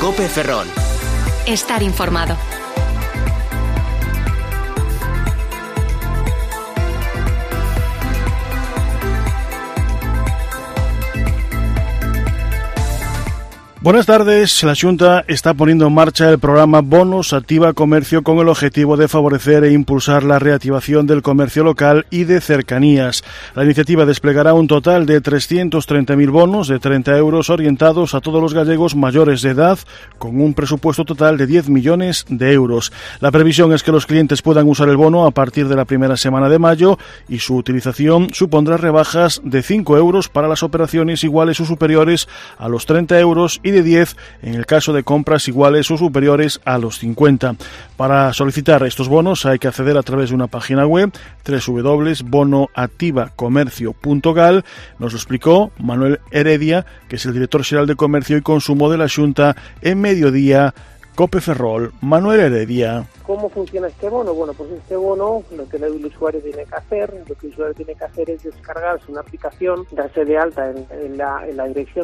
Cope Ferrol. Estar informado. Buenas tardes. La Xunta está poniendo en marcha el programa Bonos Activa Comercio con el objetivo de favorecer e impulsar la reactivación del comercio local y de cercanías. La iniciativa desplegará un total de 330.000 bonos de 30 euros orientados a todos los gallegos mayores de edad, con un presupuesto total de 10 millones de euros. La previsión es que los clientes puedan usar el bono a partir de la primera semana de mayo y su utilización supondrá rebajas de 5 euros para las operaciones iguales o superiores a los 30 euros y de 10 en el caso de compras iguales o superiores a los 50. Para solicitar estos bonos hay que acceder a través de una página web, www.bonoactivacomercio.gal. Nos lo explicó Manuel Heredia, que es el director xeral de Comercio y Consumo de la Xunta, en Mediodía Cope Ferrol. Manuel Heredia. ¿Cómo funciona este bono? Bueno, pues este bono, lo que el usuario tiene que hacer, es descargarse una aplicación, darse de alta en la dirección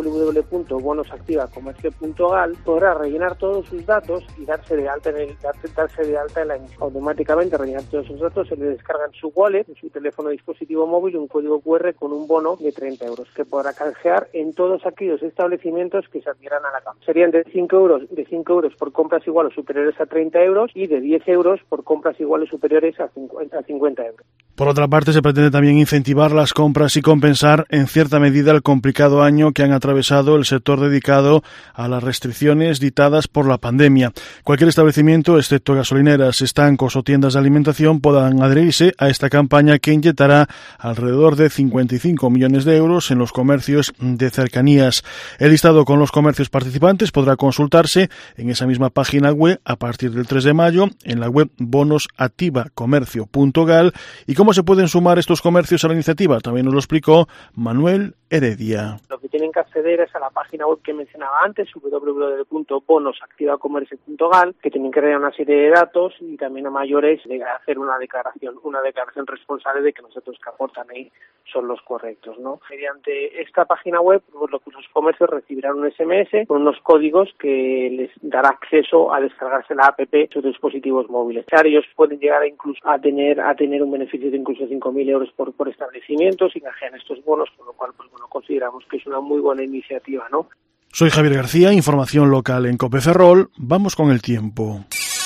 www.bonosactivacomercio.gal, podrá rellenar todos sus datos y darse de alta automáticamente rellenar todos sus datos, se le descarga en su wallet, en su teléfono dispositivo móvil, un código QR con un bono de 30 euros que podrá canjear en todos aquellos establecimientos que se adhieran a la CAM. Serían de 5 euros por compras iguales o superiores a 30 euros y de 10 euros por compras iguales o superiores a 50 euros. Por otra parte, se pretende también incentivar las compras y compensar en cierta medida el complicado año que han atravesado el sector dedicado a las restricciones dictadas por la pandemia. Cualquier establecimiento, excepto gasolineras, estancos o tiendas de alimentación, podrán adherirse a esta campaña que inyectará alrededor de 55 millones de euros en los comercios de cercanías. El listado con los comercios participantes podrá consultarse en esa misma página web a partir del 3 de mayo en la web bonosactivacomercio.gal. ¿Y cómo se pueden sumar estos comercios a la iniciativa? También nos lo explicó Manuel Heredia. Lo que tienen que acceder es a la página web que mencionaba antes, www.bonosactivacomercio.gal, que tienen que dar una serie de datos y también a mayores de hacer una declaración responsable de que los datos que aportan ahí son los correctos, ¿no? Mediante esta página web, pues los comercios recibirán un SMS con unos códigos que les dará acceso a descargarse la app en sus dispositivos móviles. Claro, ellos pueden llegar incluso a tener un beneficio de incluso 5.000 euros por establecimiento si canjean estos bonos, con lo cual pues bueno, consideramos que es una muy buena iniciativa, ¿no? Soy Javier García, información local en Cope Ferrol. Vamos con el tiempo.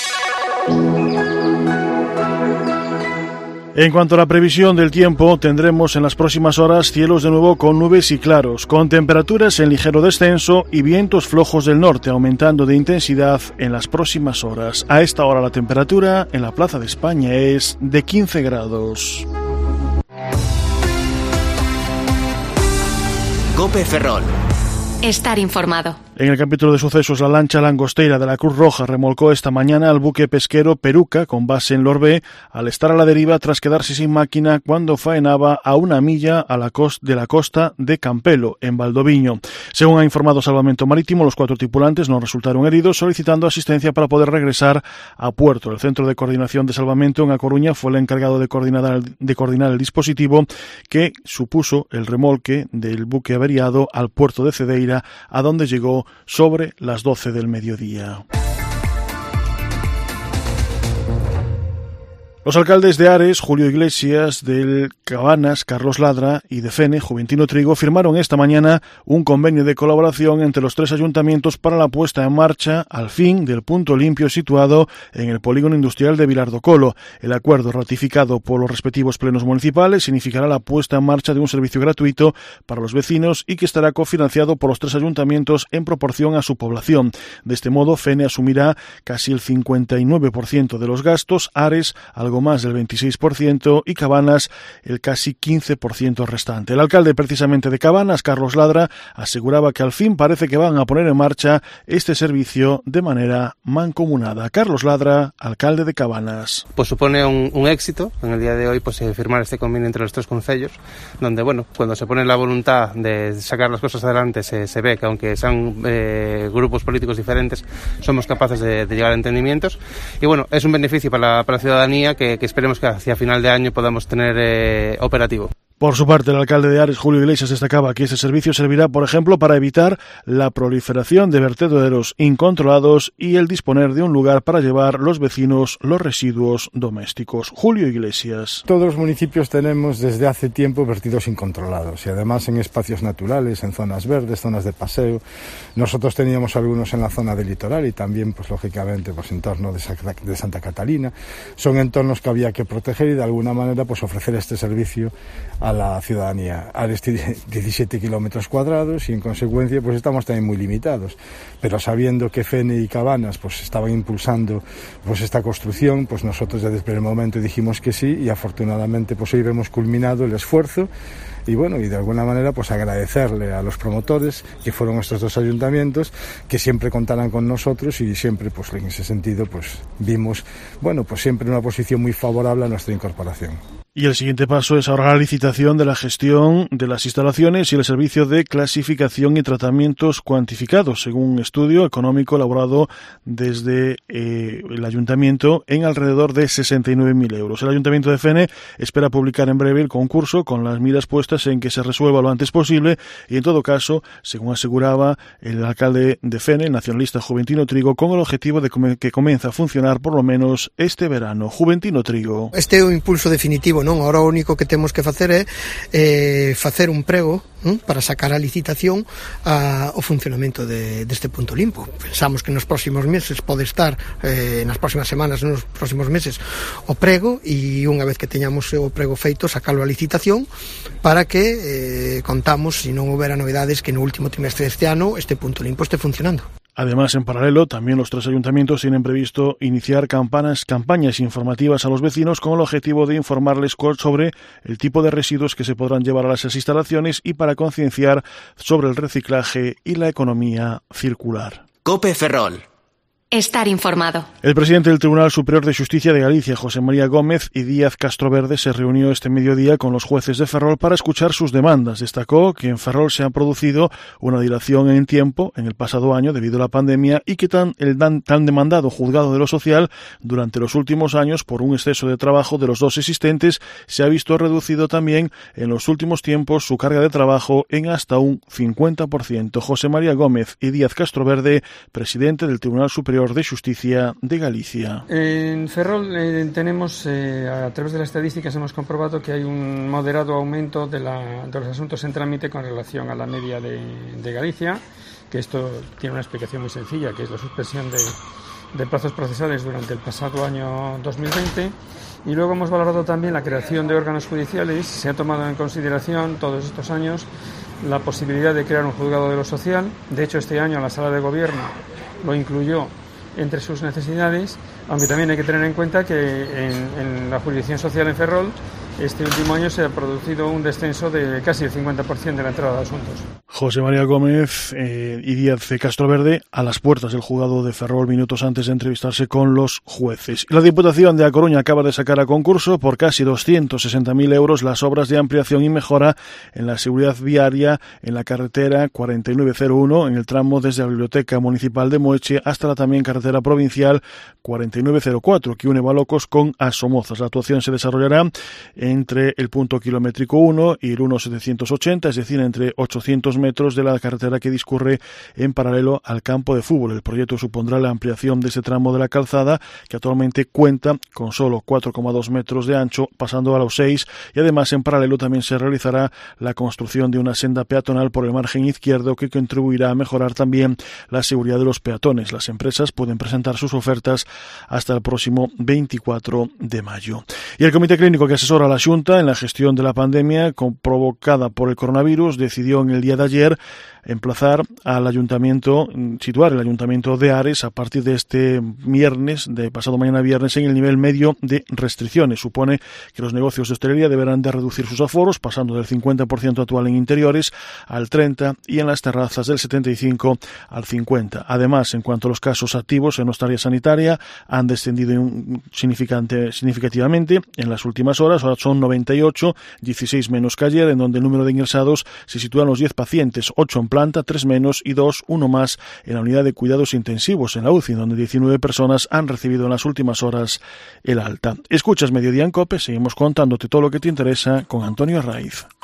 En cuanto a la previsión del tiempo, tendremos en las próximas horas cielos de nuevo con nubes y claros, con temperaturas en ligero descenso y vientos flojos del norte, aumentando de intensidad en las próximas horas. A esta hora la temperatura en la Plaza de España es de 15 grados. Cope Ferrol. Estar informado. En el capítulo de sucesos, la lancha langostera de la Cruz Roja remolcó esta mañana al buque pesquero Peruca, con base en Lorbé, al estar a la deriva tras quedarse sin máquina cuando faenaba a una milla de la costa de Campelo, en Valdoviño. Según ha informado Salvamento Marítimo, los 4 tripulantes no resultaron heridos, solicitando asistencia para poder regresar a puerto. El Centro de Coordinación de Salvamento en A Coruña fue el encargado de coordinar el dispositivo que supuso el remolque del buque averiado al puerto de Cedeira, a donde llegó sobre las 12 del mediodía. Los alcaldes de Ares, Julio Iglesias, del Cabanas, Carlos Ladra, y de Fene, Juventino Trigo, firmaron esta mañana un convenio de colaboración entre los 3 ayuntamientos para la puesta en marcha, al fin, del punto limpio situado en el polígono industrial de Vilar do Colo. El acuerdo, ratificado por los respectivos plenos municipales, significará la puesta en marcha de un servicio gratuito para los vecinos y que estará cofinanciado por los 3 ayuntamientos en proporción a su población. De este modo, Fene asumirá casi el 59% de los gastos, Ares algo más del 26% y Cabanas el casi 15% restante. El alcalde precisamente de Cabanas, Carlos Ladra, aseguraba que al fin parece que van a poner en marcha este servicio de manera mancomunada. Carlos Ladra, alcalde de Cabanas. Pues supone un éxito en el día de hoy, pues firmar este convenio entre los 3 concellos, donde bueno, cuando se pone la voluntad de sacar las cosas adelante se ve que aunque sean grupos políticos diferentes, somos capaces de llegar a entendimientos y bueno, es un beneficio para la ciudadanía que esperemos que hacia final de año podamos tener operativo. Por su parte, el alcalde de Ares, Julio Iglesias, destacaba que este servicio servirá, por ejemplo, para evitar la proliferación de vertederos incontrolados y el disponer de un lugar para llevar los vecinos los residuos domésticos. Julio Iglesias. Todos los municipios tenemos desde hace tiempo vertidos incontrolados y además en espacios naturales, en zonas verdes, zonas de paseo. Nosotros teníamos algunos en la zona del litoral y también, pues lógicamente, pues en torno de Santa Catalina. Son entornos que había que proteger y de alguna manera pues ofrecer este servicio a la ciudadanía. Ares tiene 17 kilómetros cuadrados y en consecuencia pues estamos también muy limitados, pero sabiendo que Fene y Cabanas pues estaban impulsando pues esta construcción, pues nosotros desde el primer momento dijimos que sí y afortunadamente pues hoy hemos culminado el esfuerzo y bueno, y de alguna manera pues agradecerle a los promotores que fueron estos dos ayuntamientos que siempre contarán con nosotros y siempre pues en ese sentido pues vimos bueno pues siempre una posición muy favorable a nuestra incorporación. Y el siguiente paso es ahora la licitación de la gestión de las instalaciones y el servicio de clasificación y tratamientos cuantificados, según un estudio económico elaborado desde el Ayuntamiento en alrededor de 69.000 euros. El Ayuntamiento de Fene espera publicar en breve el concurso con las miras puestas en que se resuelva lo antes posible y, en todo caso, según aseguraba el alcalde de Fene, el nacionalista Juventino Trigo, con el objetivo de que comience a funcionar por lo menos este verano. Juventino Trigo. Este é o impulso definitivo, non? Ahora o único que temos que facer é facer un prego para sacar a licitación ao funcionamento deste punto limpo. Pensamos que nos próximos meses pode estar, nas próximas semanas, nos próximos meses, o prego e unha vez que teñamos o prego feito, sacalo a licitación para que contamos, se non houbera novedades, que no último trimestre deste ano este punto limpo este funcionando. Además, en paralelo, también los tres ayuntamientos tienen previsto iniciar campañas informativas a los vecinos con el objetivo de informarles sobre el tipo de residuos que se podrán llevar a las instalaciones y para concienciar sobre el reciclaje y la economía circular. COPE Ferrol. Estar informado. El presidente del Tribunal Superior de Justicia de Galicia, José María Gómez y Díaz Castroverde, se reunió este mediodía con los jueces de Ferrol para escuchar sus demandas. Destacó que en Ferrol se ha producido una dilación en tiempo en el pasado año debido a la pandemia y que el tan demandado juzgado de lo social durante los últimos años por un exceso de trabajo de los dos existentes se ha visto reducido también en los últimos tiempos su carga de trabajo en hasta un 50%. José María Gómez y Díaz Castroverde, presidente del Tribunal Superior de Justicia de Galicia. En Ferrol tenemos, a través de las estadísticas hemos comprobado que hay un moderado aumento de los asuntos en trámite con relación a la media de Galicia, que esto tiene una explicación muy sencilla, que es la suspensión de plazos procesales durante el pasado año 2020. Y luego hemos valorado también la creación de órganos judiciales. Se ha tomado en consideración todos estos años la posibilidad de crear un juzgado de lo social. De hecho, este año la Sala de Gobierno lo incluyó entre sus necesidades, aunque también hay que tener en cuenta que en la jurisdicción social en Ferrol este último año se ha producido un descenso de casi el 50% de la entrada de asuntos. José María Gómez y Díaz Castroverde a las puertas del juzgado de Ferrol minutos antes de entrevistarse con los jueces. La Diputación de A Coruña acaba de sacar a concurso por casi 260.000 euros las obras de ampliación y mejora en la seguridad viaria en la carretera 4901 en el tramo desde la Biblioteca Municipal de Moeche hasta la también carretera provincial 4904 que une Balocos con Asomozas. La actuación se desarrollará entre el punto kilométrico 1 y el 1780, es decir, entre 800 metros de la carretera que discurre en paralelo al campo de fútbol. El proyecto supondrá la ampliación de ese tramo de la calzada, que actualmente cuenta con solo 4,2 metros de ancho, pasando a los 6, y además en paralelo también se realizará la construcción de una senda peatonal por el margen izquierdo que contribuirá a mejorar también la seguridad de los peatones. Las empresas pueden presentar sus ofertas hasta el próximo 24 de mayo. Y el Comité Clínico que asesora a la Xunta en la gestión de la pandemia provocada por el coronavirus decidió en el día de ayer emplazar al ayuntamiento, situar el ayuntamiento de Ares a partir de este viernes, de pasado mañana viernes, en el nivel medio de restricciones. Supone que los negocios de hostelería deberán de reducir sus aforos, pasando del 50% actual en interiores al 30% y en las terrazas del 75% al 50%. Además, en cuanto a los casos activos en nuestra área sanitaria, han descendido significativamente en las últimas horas. Ahora son 98, 16 menos que ayer, en donde el número de ingresados se sitúa en los 10 pacientes. pacientes, 8 en planta, 3 menos y 2, uno más en la unidad de cuidados intensivos en la UCI, donde 19 personas han recibido en las últimas horas el alta. Escuchas Mediodía en COPE, seguimos contándote todo lo que te interesa con Antonio Arraiz.